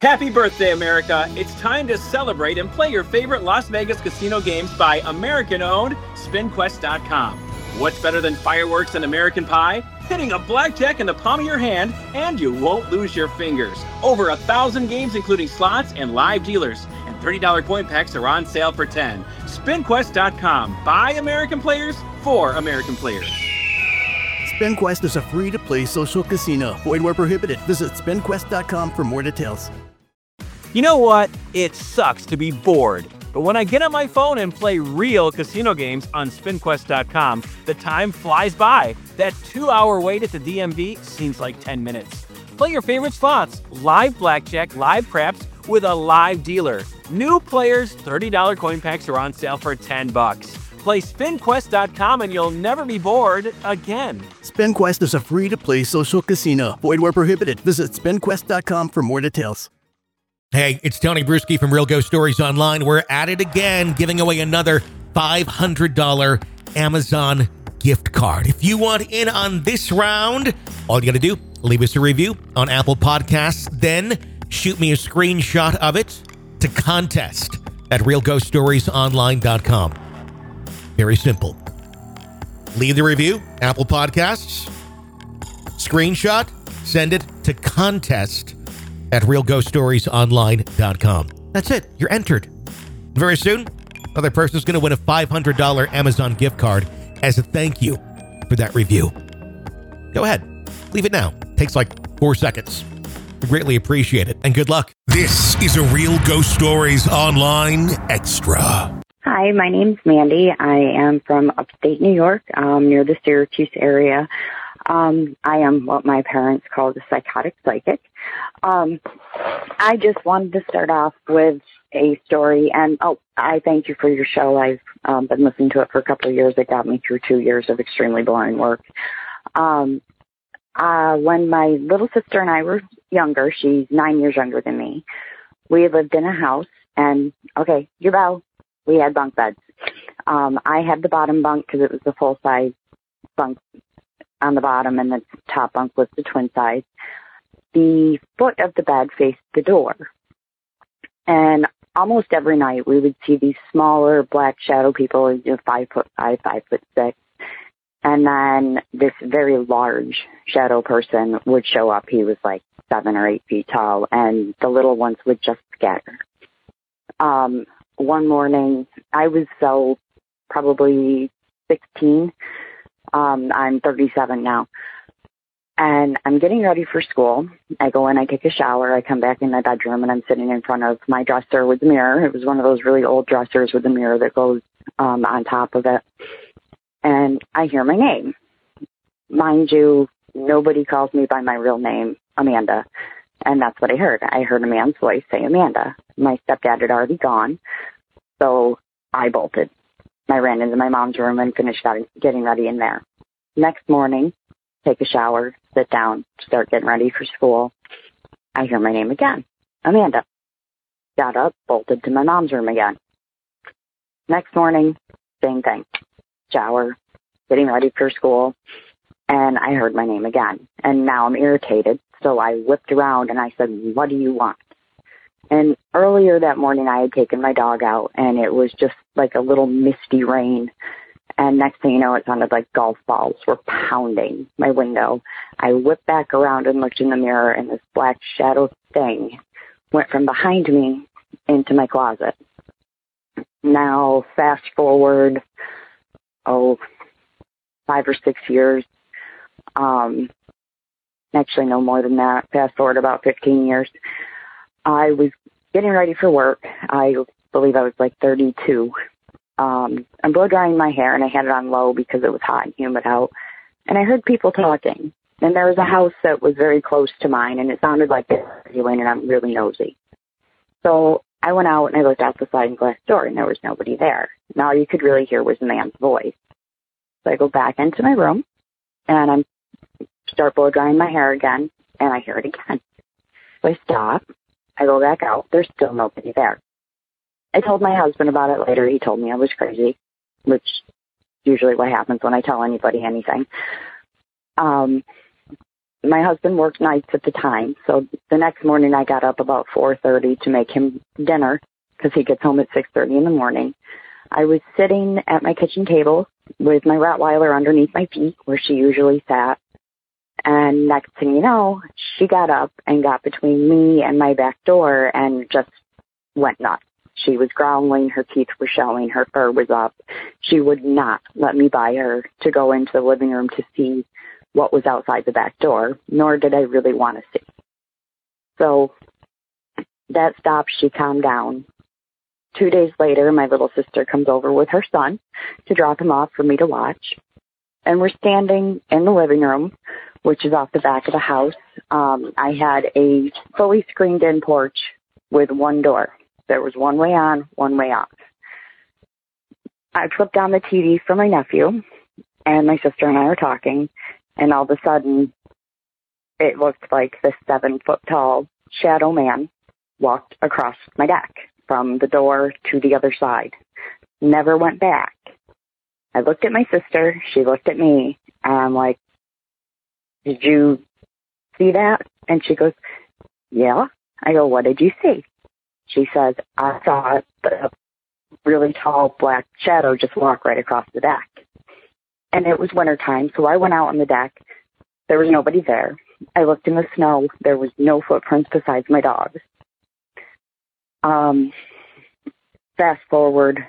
Happy birthday, America! It's time to celebrate and play your favorite Las Vegas casino games by American-owned SpinQuest.com. What's better than fireworks and American pie? Hitting a blackjack in the palm of your hand, and you won't lose your fingers. Over 1,000 games, including slots and live dealers. And $30 coin packs are on sale for $10. SpinQuest.com. By American players, for American players. SpinQuest is a free-to-play social casino. Void where prohibited. Visit SpinQuest.com for more details. You know what? It sucks to be bored. But when I get on my phone and play real casino games on SpinQuest.com, the time flies by. That 2-hour wait at the DMV seems like 10 minutes. Play your favorite slots, live blackjack, live craps, with a live dealer. New players, $30 coin packs are on sale for $10. Play SpinQuest.com and you'll never be bored again. SpinQuest is a free-to-play social casino. Void where prohibited. Visit SpinQuest.com for more details. Hey, it's Tony Bruschi from Real Ghost Stories Online. We're at it again, giving away another $500 Amazon gift card. If you want in on this round, all you got to do, leave us a review on Apple Podcasts, then shoot me a screenshot of it to contest at realghoststoriesonline.com. Very simple. Leave the review, Apple Podcasts, screenshot, send it to contest at realghoststoriesonline.com. That's it. You're entered. Very soon, another person is going to win a $500 Amazon gift card as a thank you for that review. Go ahead. Leave it now. Takes like 4 seconds. We greatly appreciate it, and good luck. This is a Real Ghost Stories Online Extra. Hi, my name's Mandy. I am from upstate New York, near the Syracuse area. I am what my parents call a psychotic psychic. I just wanted to start off with a story, and I thank you for your show. I've been listening to it for a couple of years. It got me through 2 years of extremely boring work. When my little sister and I were younger, she's 9 years younger than me, we lived in a house, and, okay, your bell. We had bunk beds. I had the bottom bunk because it was the full-size bunk on the bottom, and the top bunk was the twin size. The foot of the bed faced the door. And almost every night we would see these smaller black shadow people, 5'5", 5'6". And then this very large shadow person would show up. He was like 7 or 8 feet tall, and the little ones would just scatter. One morning, I was probably 16. I'm 37 now. And I'm getting ready for school. I go in, I take a shower, I come back in my bedroom, and I'm sitting in front of my dresser with the mirror. It was one of those really old dressers with a mirror that goes on top of it. And I hear my name. Mind you, nobody calls me by my real name, Amanda. And that's what I heard. I heard a man's voice say, Amanda. My stepdad had already gone, so I bolted. I ran into my mom's room and finished getting ready in there. Next morning, take a shower, sit down, start getting ready for school. I hear my name again, Amanda. Got up, bolted to my mom's room again. Next morning, same thing. Shower, getting ready for school, and I heard my name again. And now I'm irritated, so I whipped around and I said, what do you want? And earlier that morning, I had taken my dog out, and it was just like a little misty rain. And next thing you know, it sounded like golf balls were pounding my window. I whipped back around and looked in the mirror, and this black shadow thing went from behind me into my closet. Now, fast forward, 5 or 6 years. Actually, no more than that. Fast forward about 15 years. I was getting ready for work. I believe I was like 32. I'm blow drying my hair, and I had it on low because it was hot and humid out. And I heard people talking. And there was a house that was very close to mine, and it sounded like they were arguing, and I'm really nosy. So I went out, and I looked out the sliding glass door, and there was nobody there. And all you could really hear was the man's voice. So I go back into my room, and I start blow drying my hair again, and I hear it again. So I stop. I go back out. There's still nobody there. I told my husband about it later. He told me I was crazy, which is usually what happens when I tell anybody anything. my husband worked nights at the time, so the next morning I got up about 4:30 to make him dinner because he gets home at 6:30 in the morning. I was sitting at my kitchen table with my Rottweiler underneath my feet where she usually sat. And next thing you know, she got up and got between me and my back door and just went nuts. She was growling, her teeth were showing, her fur was up. She would not let me by her to go into the living room to see what was outside the back door, nor did I really want to see. So that stopped, she calmed down. 2 days later, my little sister comes over with her son to drop him off for me to watch. And we're standing in the living room, which is off the back of the house. I had a fully screened-in porch with one door. There was one way on, one way off. I flipped on the TV for my nephew, and my sister and I were talking, and all of a sudden, it looked like this 7-foot-tall shadow man walked across my deck from the door to the other side. Never went back. I looked at my sister, she looked at me, and I'm like, "Did you see that?" And she goes, "Yeah." I go, "What did you see?" She says, "I saw a really tall black shadow just walk right across the deck." And it was wintertime, so I went out on the deck. There was nobody there. I looked in the snow. There was no footprints besides my dog's. Fast forward,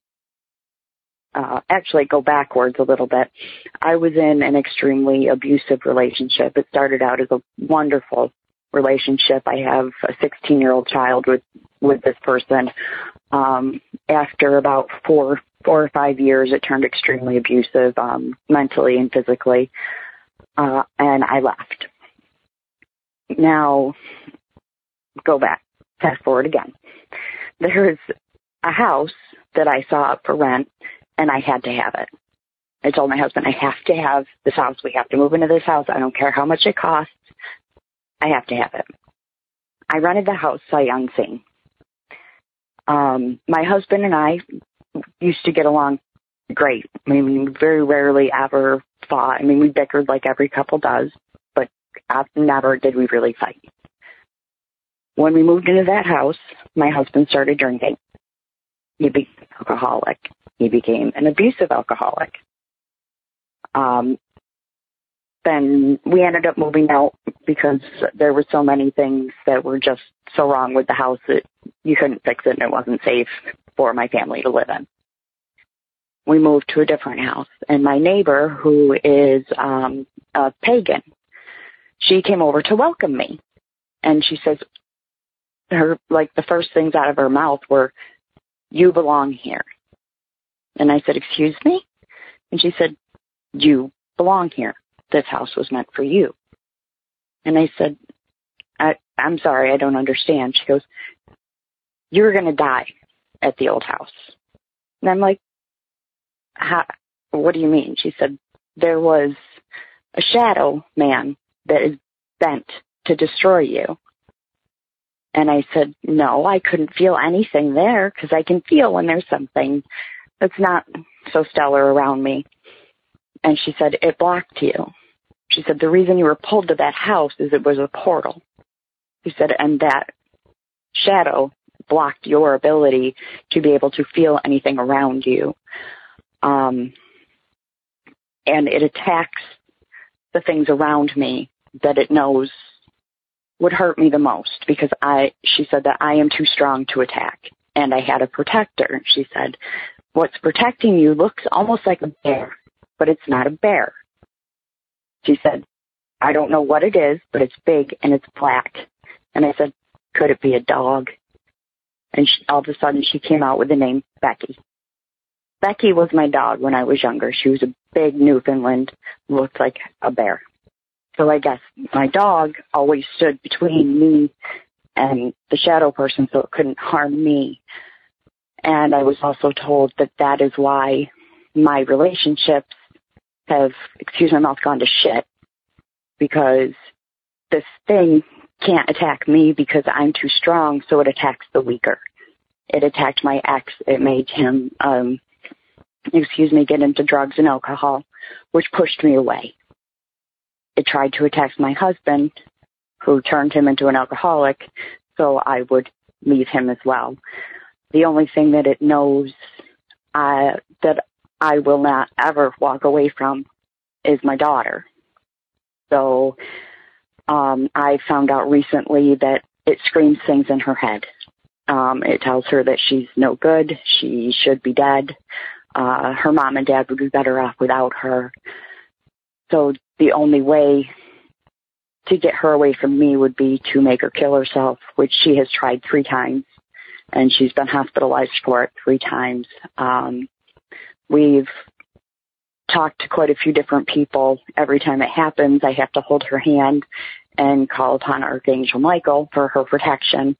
actually go backwards a little bit. I was in an extremely abusive relationship. It started out as a wonderful relationship. I have a 16-year-old child with this person. After about four or 5 years, it turned extremely abusive, mentally and physically, and I left. Now, go back, fast forward again. There is a house that I saw up for rent, and I had to have it. I told my husband, I have to have this house. We have to move into this house. I don't care how much it costs. I have to have it. I rented the house sight unseen. My husband and I used to get along great. I mean, we very rarely ever fought. I mean, we bickered like every couple does, but never did we really fight. When we moved into that house, my husband started drinking. He became an alcoholic. He became an abusive alcoholic. Then we ended up moving out because there were so many things that were just so wrong with the house that you couldn't fix it and it wasn't safe for my family to live in. We moved to a different house, and my neighbor, who is a pagan, she came over to welcome me. And she says, the first things out of her mouth were, "You belong here." And I said, "Excuse me?" And she said, "You belong here. This house was meant for you." And I said, I'm sorry, I don't understand. She goes, "You're going to die at the old house." And I'm like, what do you mean? She said, "There was a shadow man that is bent to destroy you." And I said, "No, I couldn't feel anything there because I can feel when there's something that's not so stellar around me." And she said, "It blocked you." She said, "The reason you were pulled to that house is it was a portal." She said, "And that shadow blocked your ability to be able to feel anything around you. And it attacks the things around me that it knows would hurt me the most because she said that I am too strong to attack and I had a protector." She said, "What's protecting you looks almost like a bear, but it's not a bear." She said, "I don't know what it is, but it's big and it's black." And I said, "Could it be a dog?" And all of a sudden she came out with the name Becky. Becky was my dog when I was younger. She was a big Newfoundland, looked like a bear. So I guess my dog always stood between me and the shadow person so it couldn't harm me. And I was also told that that is why my relationships have, excuse my mouth, gone to shit, because this thing can't attack me because I'm too strong, so it attacks the weaker. It attacked my ex. It made him, get into drugs and alcohol, which pushed me away. it tried to attack my husband, who turned him into an alcoholic, so I would leave him as well. The only thing that it knows that I will not ever walk away from is my daughter. So I found out recently that it screams things in her head. It tells her that she's no good, she should be dead, her mom and dad would be better off without her. So the only way to get her away from me would be to make her kill herself, which she has tried 3 times, and she's been hospitalized for it 3 times. We've talked to quite a few different people. Every time it happens, I have to hold her hand and call upon Archangel Michael for her protection.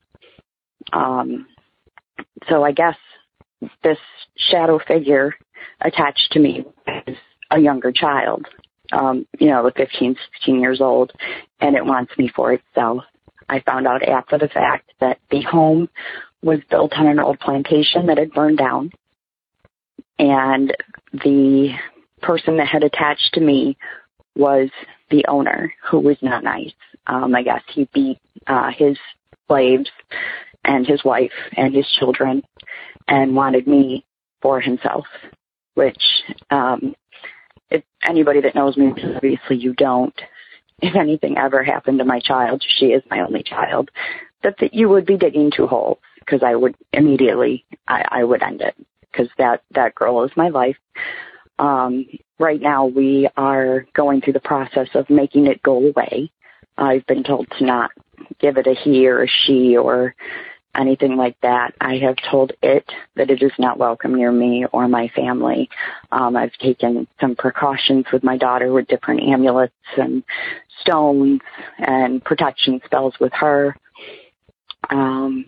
So I guess this shadow figure attached to me is a younger child, the 15, 16 years old, and it wants me for itself. I found out after the fact that the home was built on an old plantation that had burned down, and the person that had attached to me was the owner, who was not nice. I guess he beat his slaves and his wife and his children and wanted me for himself, which if anybody that knows me, obviously you don't, if anything ever happened to my child, she is my only child, that you would be digging 2 holes, because I would immediately, I would end it, because that girl is my life. Right now we are going through the process of making it go away. I've been told to not give it a he or a she or anything like that. I have told it that it is not welcome near me or my family. I've taken some precautions with my daughter with different amulets and stones and protection spells with her. And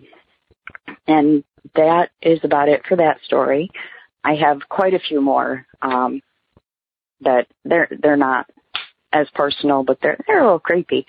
that is about it for that story. I have quite a few more that they're not as personal, but they're a little creepy.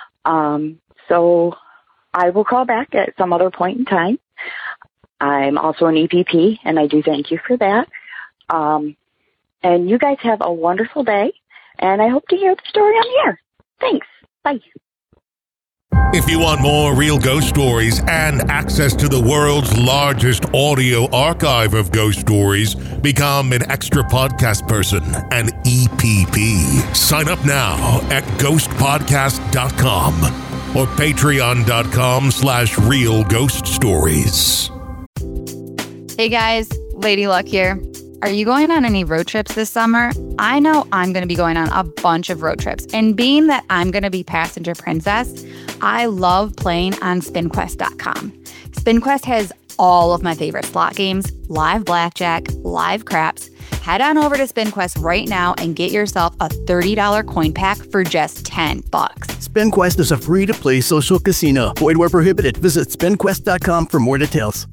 So I will call back at some other point in time. I'm also an EPP, and I do thank you for that. And you guys have a wonderful day, and I hope to hear the story on the air. Thanks. Bye. If you want more real ghost stories and access to the world's largest audio archive of ghost stories, become an extra podcast person, an EPP. Sign up now at ghostpodcast.com or patreon.com/real ghost stories. Hey guys, Lady Luck here. Are you going on any road trips this summer? I know I'm going to be going on a bunch of road trips, and being that I'm going to be passenger princess, I love playing on SpinQuest.com. SpinQuest has all of my favorite slot games, live blackjack, live craps. Head on over to SpinQuest right now and get yourself a $30 coin pack for just $10. SpinQuest is a free-to-play social casino. Void where prohibited. Visit SpinQuest.com for more details.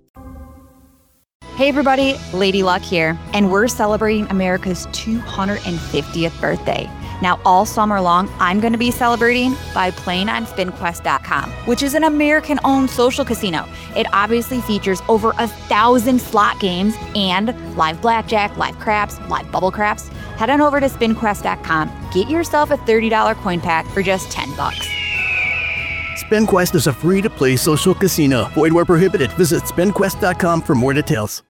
Hey everybody, Lady Luck here, and we're celebrating America's 250th birthday. Now, all summer long, I'm going to be celebrating by playing on SpinQuest.com, which is an American-owned social casino. It obviously features over 1,000 slot games and live blackjack, live craps, live bubble craps. Head on over to SpinQuest.com. Get yourself a $30 coin pack for just $10. SpinQuest is a free-to-play social casino. Void where prohibited. Visit SpinQuest.com for more details.